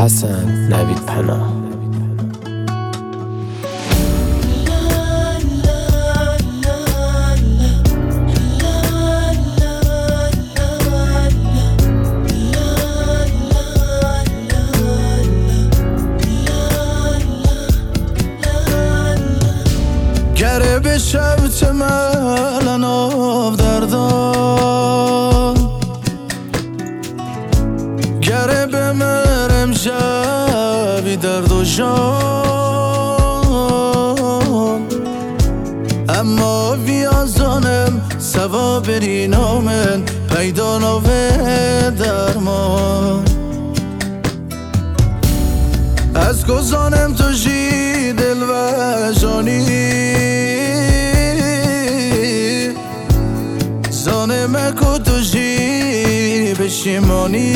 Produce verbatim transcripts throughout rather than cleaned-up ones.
حسن نوید پناه. گره به شبت ملن آف دردان، گره به مرم شبی درد و جان، اما بیازانم سوا بری نامن پیدا نوه درمان. از گذانم تو جی دل و جانی، زانم کو تو جی بشیمانی.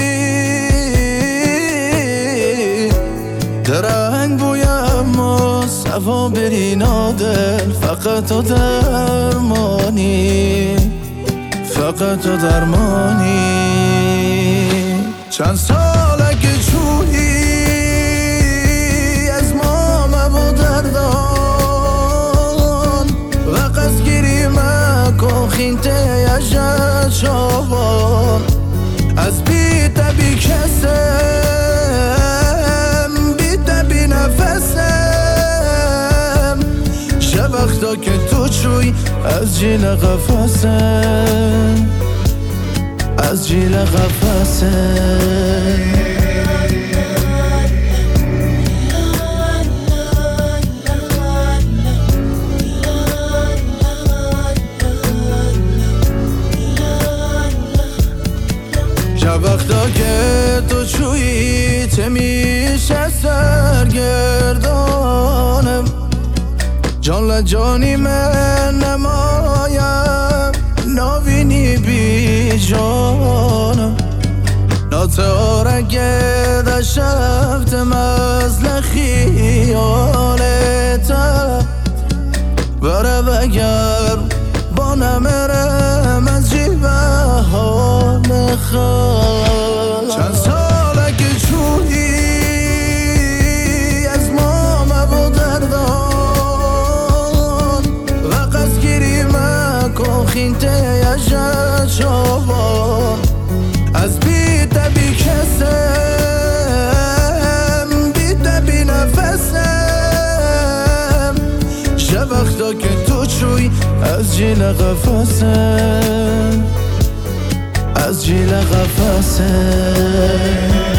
درنگ بویم و سوا بری نادل، فقط تو درمانی، فقط تو درمانی. چند ساله که چویی از ما مبو دردان، و قصد گیری مکن خینته یجد شابان. از بیت بی کسم، بیت بی نفسم، شب وقتا که تو چوی از جیل قفسم، از جیل قفسم. شب وقتا که تو چویی تمیشه سرگردانم، جان لجانی من نمایم ناوینی بی جانم. ناتارگه در شفتم از لخیالتا، بره بگر با نمرم از جیبه حال خواه. چند ساله که چویی از ما مبو دردان، و قصد گیری مکن خینته یجد شابان. از بیت بی کسم، بیت بی نفسم، شب وقتا که تو چوی از جیل قفسم، از جیل قفسم.